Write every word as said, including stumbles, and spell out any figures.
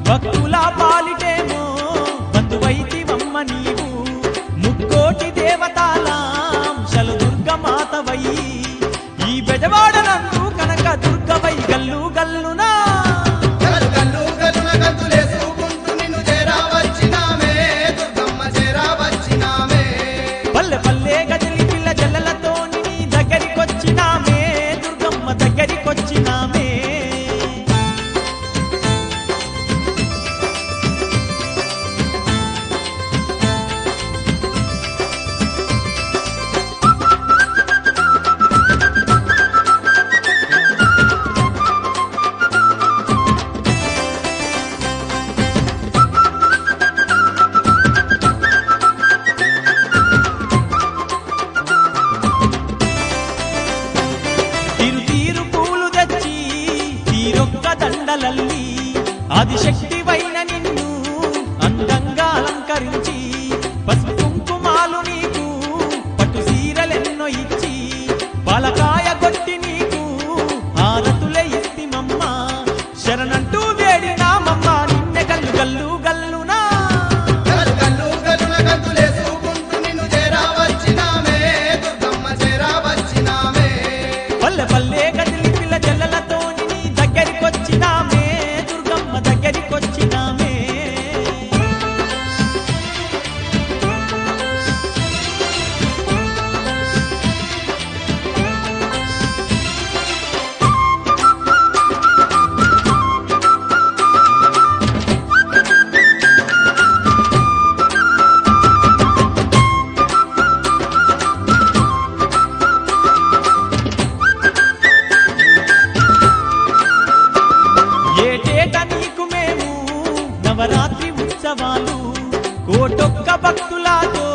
భక్తుల పాలిటేమో బంధువైతివమ్మ నీవు ముక్కోటి దేవతాలాంశలు దుర్గమాతవై ఈ బెజవాడనందు కనక దుర్గవై గల్లు గల్లునా గల్లు గల్లు గల్లున గంతులేసుకుంటూ నిన్ను చేరా వచ్చినామే దుర్గమ్మ చేరా వచ్చినామే పల్లె పల్లె గదిలి పిల్ల జల్లలతో నీ దగ్గరికొచ్చినామే దుర్గమ్మ దగ్గరికొచ్చినామే తీరు తీరు పూలు తెచ్చి తీరొక్క దండలల్లి ఆదిశక్తివైన నిన్ను అందంగా అలంకరించి పసుపు కుంకుమాలు నీకు పట్టు సీరలెన్నో ఇచ్చి పాలకాయ కొట్టి నీకు హారతులే ఇస్తిమమ్మ శరణంటూ వేడినామమ్మ నిన్నె గల్లు గల్లు గల్లునా గల్లు గల్లు గల్లున గంతులేసుకుంటూ నిన్ను చేరా వచ్చినామే దుర్గమ్మ చేరా వచ్చినామే పల్లె పల్లె గదిలి పిల్ల జల్లలతో నీ దగ్గరికొచ్చినామే దుర్గమ్మ దగ్గరికొచ్చినామే ఏటేట నీకు మేము నవరాత్రి ఉత్సవాలు కోటొక్క భక్తులతో